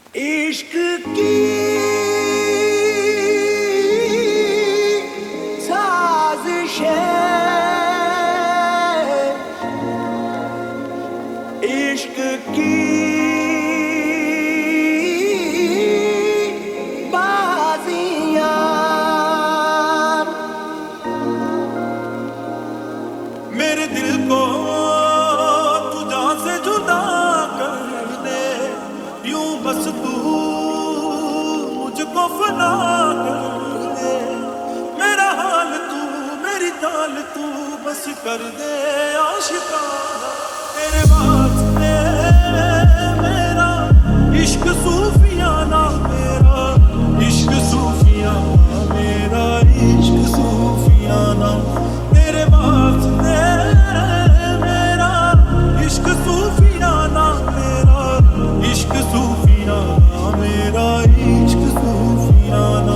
عشق کی سازش ہے، عشق کی بازیاں میرے دل کو تجھا سے جدا کر دے، یوں بس تو مجھ کو فنا کر دے، میرا حال تو میری چال تو بس کر دے عاشقانہ، تیرے واسطے میرا عشق صوفیانہ، میرا عشق صوفیانہ، میرا عشق صوفیانہ، تیرے واسطے میرا عشق صوفیانہ، میرا عشق صوفیانہ، میرا عشق صوفیانہ۔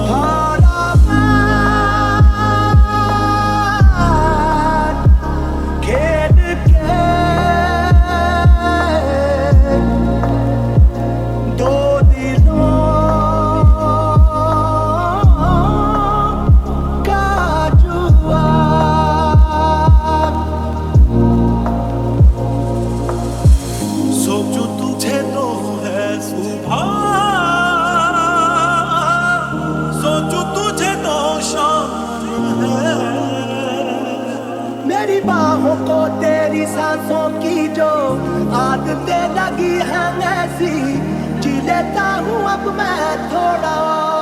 میری باہوں کو تیری سانسوں کی جو عادتیں لگی ہیں ایسی، جی لیتا ہوں اب میں تھوڑا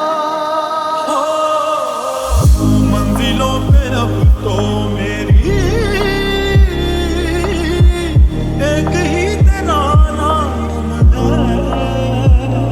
منزلوں پہ اب تو میری ایک ہی تیرا نام ہے،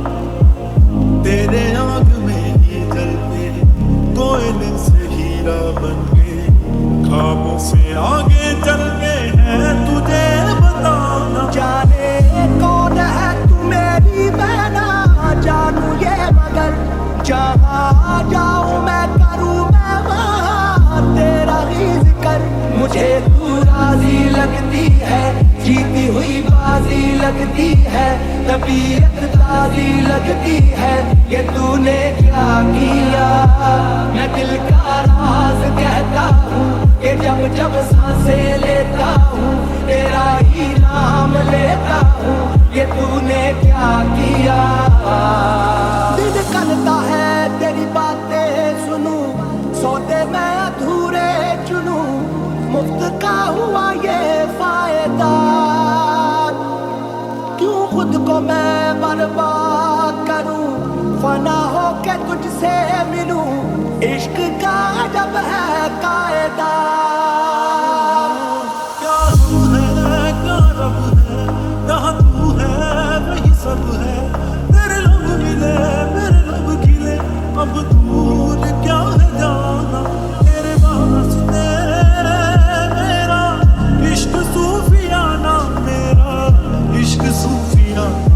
تیرے آنکھ میں ہی جلتے کوئلے سے ہیرا بن گئے، خوابوں سے آگے چل گئے ہیں تجھے بتانا، جانے کون ہے تو میری میں نہ جانوں یہ، مگر جہاں جاؤں میں کروں میں وہاں تیرا ہی ذکر، مجھے تو راضی لگتی ہے، جیتی ہوئی بازی لگتی ہے، طبیعت تازی لگتی ہے، کہ تو نے کیا کیا، میں دل کا راز کہتا ہوں، کہ جب جب سانسیں لیتا ہوں تیرا ہی نام لیتا ہوں، کہ تو نے کیا کیا، دل کرتا ہے تیری باتیں سنوں، سوتے میں ادھورے چنوں، مفت کا ہوا یہ فائدہ، کیوں خود کو میں برباد کروں، فنا ہو کے تجھ سے ملوں، عشق کا جب ہے قاعدہ، کیا ہم ہے کیا رب ہے، جہاں تو ہے وہی سب ہے، تیرے لب ملے میرے لب کھلے، اب دور کیا ہے جانا، تیرے واسطے میرا عشق صوفیانہ، میرا عشق صوفیانہ۔